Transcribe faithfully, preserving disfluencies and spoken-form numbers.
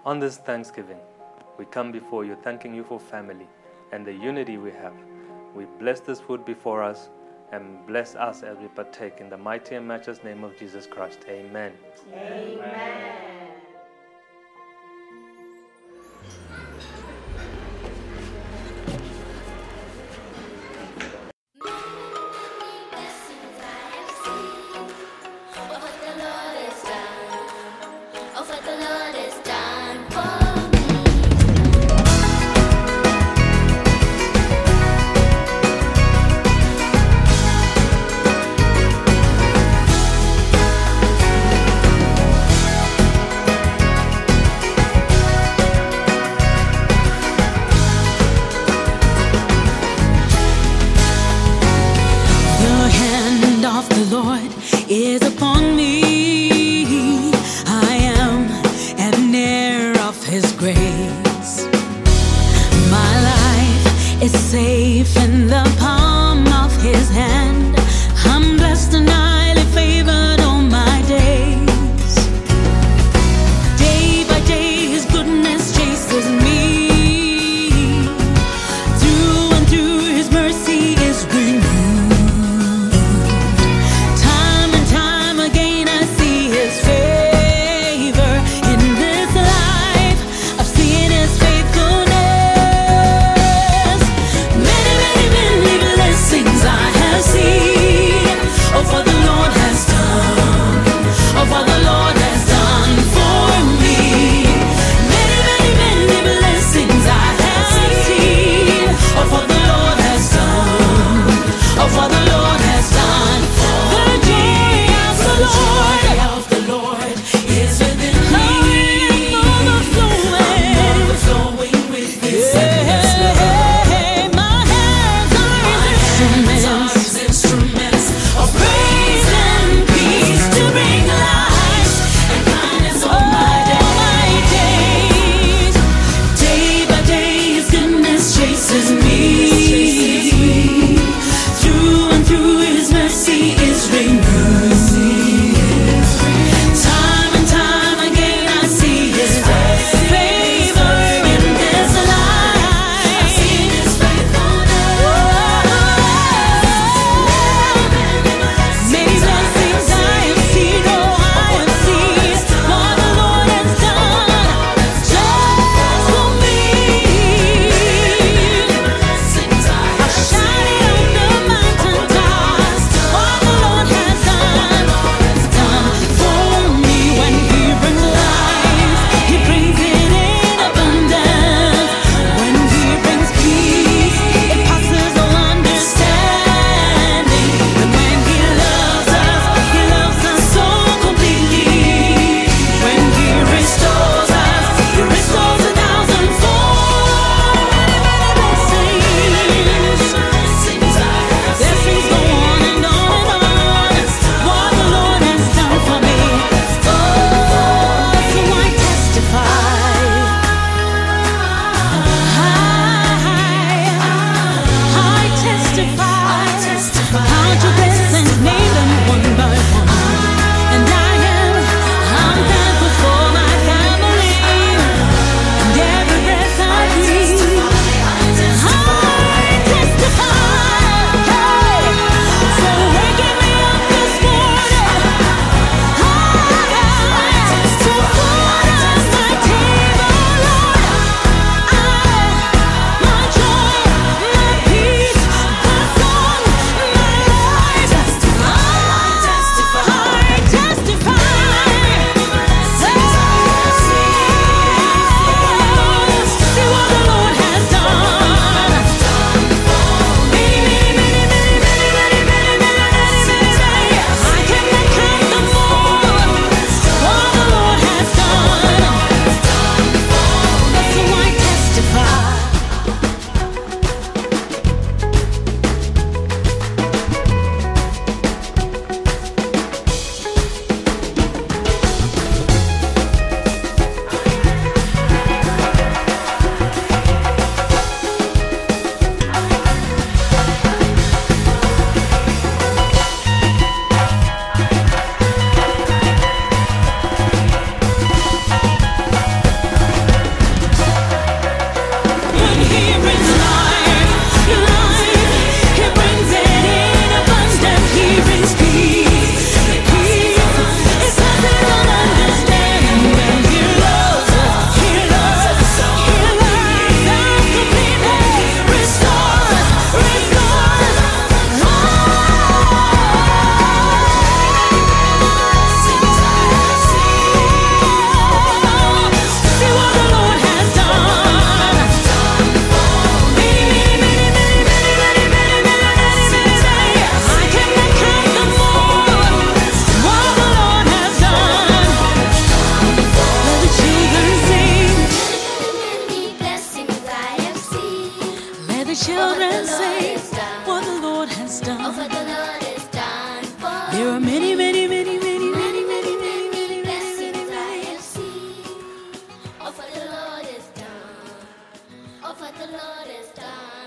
On this Thanksgiving, we come before you thanking you for family and the unity we have. We bless this food before us and bless us as we partake in the mighty and matchless name of Jesus Christ. Amen. Amen. Is upon me. I am an heir of His grace. My life is safe in the palm of His hand. I'm blessed and highly favored all my days. Day by day His goodness chases me. Through and through His mercy is renewed. I have Lord has done.